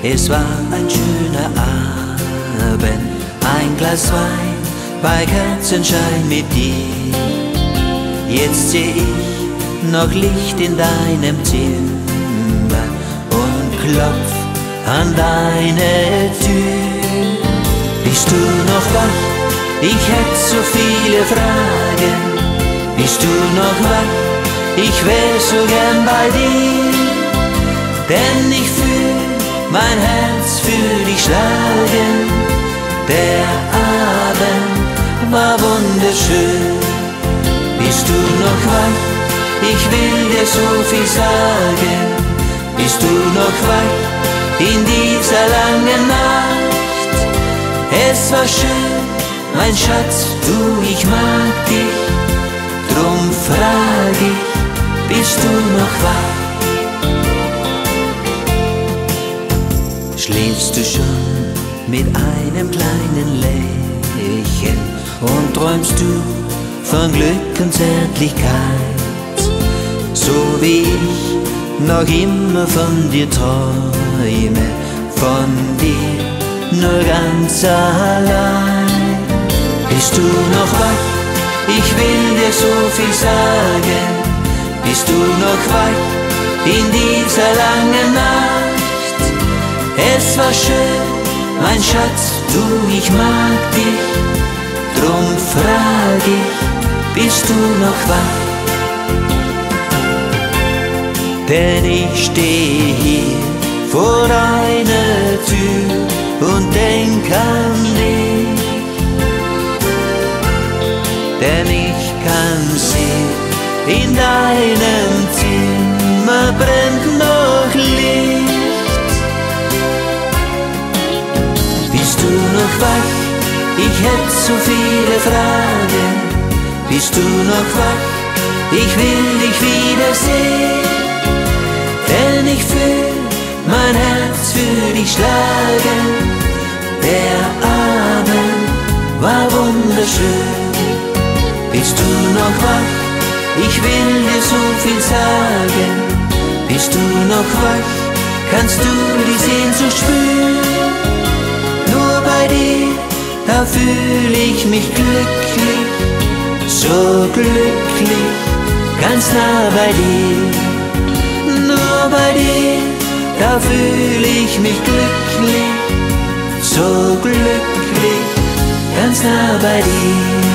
Es war ein schöner Abend, ein Glas Wein bei Kerzenschein mit dir. Jetzt seh ich noch Licht in deinem Zimmer und klopf an deine Tür. Bist du noch wach? Ich hätt so viele Fragen. Bist du noch wach? Ich wär so gern bei dir, denn ich fühl mein Herz für dich schlagen. Der Abend war wunderschön. Bist du noch wach? Ich will dir so viel sagen. Bist du noch wach in dieser langen Nacht? Es war schön, mein Schatz, du, ich mag dich. Drum frag ich, bist du noch wach? Schläfst du schon mit einem kleinen Lächeln und träumst du von Glück und Zärtlichkeit, so wie ich noch immer von dir träume, von dir nur ganz allein. Bist du noch wach? Ich will dir so viel sagen. Bist du noch wach in dieser langen Nacht? Es war schön, mein Schatz, du, ich mag dich. Drum frag ich, bist du noch wach? Denn ich steh hier vor einer Tür und denk an dich. Denn ich kann sehen, in deinem Zimmer brennt noch Licht. Bist du noch wach? Ich hätt so viele Fragen. Bist du noch wach? Ich will dich wiedersehen, denn ich fühl mein Herz für dich schlagen. Der Abend war wunderschön. Bist du noch wach? Ich will dir so viel sagen. Bist du noch wach? Kannst du die Sehnsucht spüren? Nur bei dir, da fühl ich mich glücklich, so glücklich, ganz nah bei dir. Nur bei dir, da fühl ich mich glücklich, so glücklich, ganz nah bei dir.